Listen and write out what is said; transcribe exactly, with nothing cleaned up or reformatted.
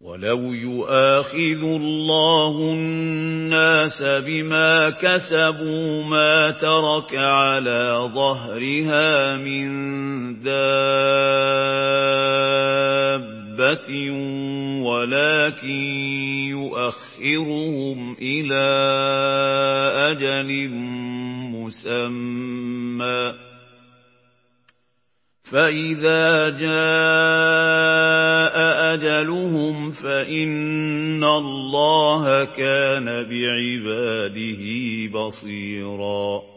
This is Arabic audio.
وَلَوْ يُؤَاخِذُ اللَّهُ النَّاسَ بِمَا كَسَبُوا مَا تَرَكَ عَلَى ظَهْرِهَا مِن دَابَّةٍ وَلَكِن يُؤَخِّرُهُمْ إِلَى أَجَلٍ مُّسَمًّى فَإِذَا جَاءَ أَجَلُهُمْ فَإِنَّ اللَّهَ كَانَ بِعِبَادِهِ بَصِيرًا